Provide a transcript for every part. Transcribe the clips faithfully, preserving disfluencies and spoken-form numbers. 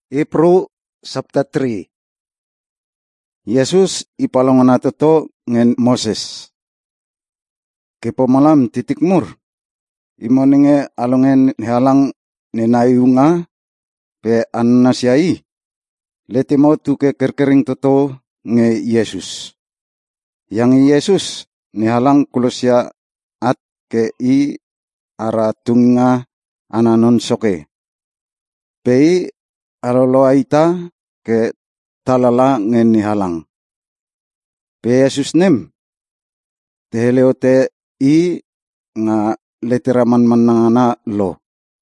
Ipro sabta three. Yesus ipalongan nato to ngen Moses. Kepo malam titikmur. Imoninge alongen halang nenayunga pe annasyai. Leti mau tuke kerkering toto nge Yesus. Yang Yesus nihalang kulusya at ke i ara tunga ananon soke. Pei aloloaita ke talala ngen nihalang. Pe Yesus nem. Teheleote i nga leteraman manangana lo.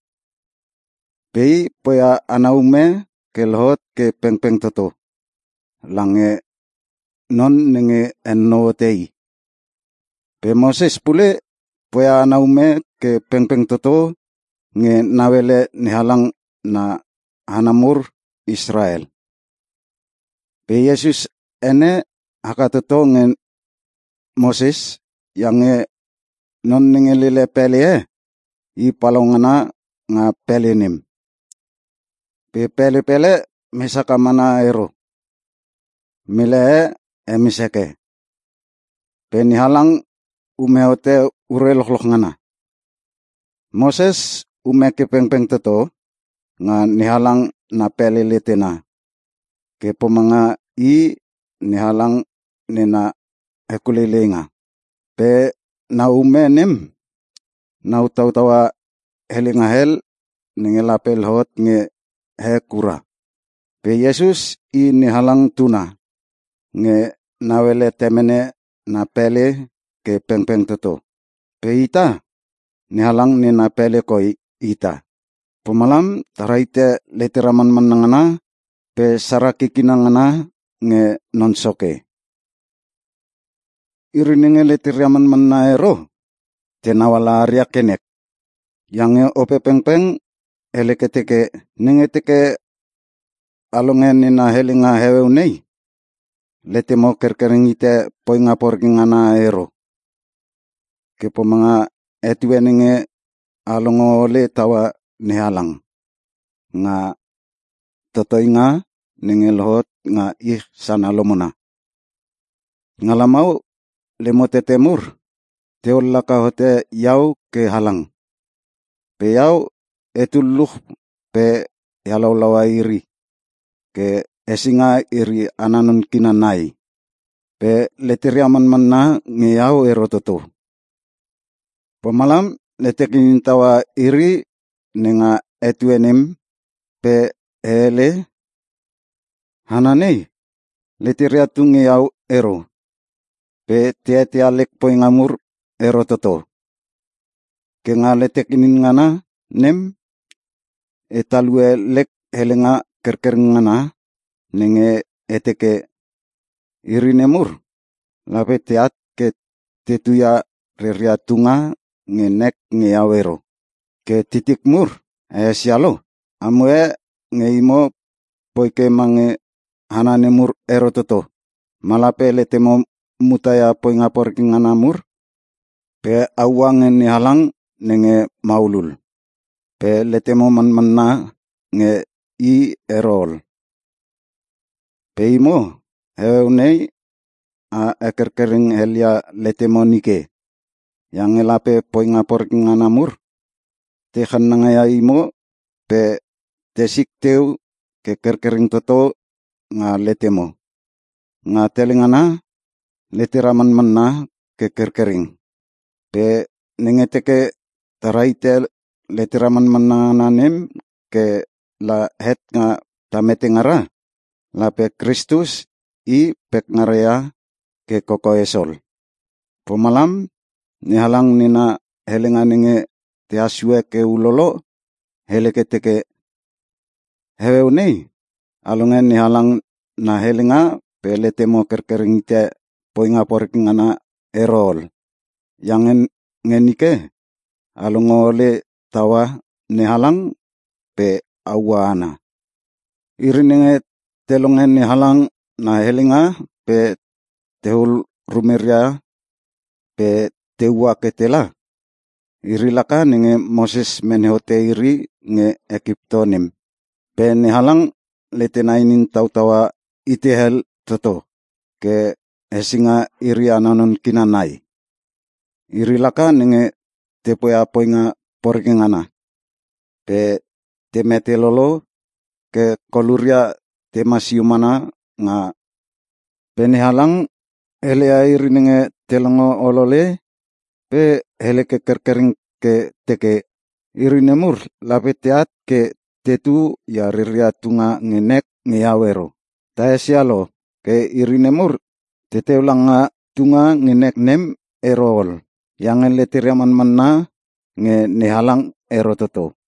Pei poya anaume ke lohot ke pengpeng toto. Lange non nenge ennotei. Pe Moses pule poya anaume ke pengpeng toto nge nawele nihalang na hanamur Israel. Pe Yesus ene hakatoto ngen Moses yang non nenge lile pele i palongana nga pelenim. Pe pele pele mesaka mana ero. Mile emiseke. Pe nihalang umeote ureloklok ngana. Moses umeke pengpeng toto nga nihalang na pele letena. Ke pomanga i nihalang nena hekulilinga. Pe na umenim na utautawa helingahel ningelapel hot nge hekura. Pe Yesus i nihalang tuna nge nawele temene na pele ke pengpeng toto. Pe ita nihalang ni na pele koi ita. Pemalam taraite leteraman manangana pe sarakikinangana nge nonsoke. Irininge leteraman manaero tenawala aria kenek. Yang ope pengpeng eleketeke ningeteke alongen nina helinga hewe nei. Lete mo kerkering ite poinga porkingana ero. Kepo mga etwe ninge alongo le tawa nihalang. Nga totoinga ninge lohot nga ih sana lomona. Ngalamau lemote temur. Teol laka hote yau ke halang. Pe yau etuluh pe yalau lawa iri. Ke esinga iri ananon kinanai. Pe letiriaman mana ngeyau erototo. Pemalam letekin tawa iri nenga etuenem pe ele. Hanane letiriatu ngeyau ero. Pe tiatialek poingamur erototo. Ke nga letekin ngana nem etalue lek helenga kerkering ngana nenge eteke irinemur. Lape teat ke tetuya reriatunga ngenek ngeyawero. Ke titikmur esialo. Amue ngeimo poike mange hananemur erototo. Malape letemo mutaya poingapor kinganamur. Pe awangen nihalang nenge maulul. Pe letemo man-manna nge i erol. Pe imo heunei a ekerkering helia letemo nike. Yang elape poingapor kinganamur. Tehan nangaya imo pe tesik teu ke kerkering toto nga letemo. Nga telingana leteraman manna ke kerkering. Pe nengeteke taraite leteraman manna nanem ke la het nga tamete ngara. La pe Kristus i pek ngarea ke koko esol. Pomalam nihalang nina helenga nenge teasue ke ulolo heleke teke hewe unei. Alungen nihalang na helenga pe letemo kerkering ite poinga porkingana erol. Yang ngenike alungole tawa nihalang pe awana. Irinenge telongen nihalang na helinga pe tehul rumeria pe teua ketela. Irilaka nenge Moses menhote iri nge Ekiptonim. Pe nihalang letenainin tautawa itehel toto ke hesinga iri ananon kinanai. Iri laka nenge tepoya poinga porkengana. Pe temete lolo ke koluria temasiumana nga penihalang hele airi nenge telengo olole pe hele ke kerkering ke teke iri nemur lapeteat ke tetu ya riria tunga ngenek ngeyawero. Taya sialo ke iri nemur teteulang nga tunga ngenek nem erol. Yang letiriaman manna nge nehalang erototo.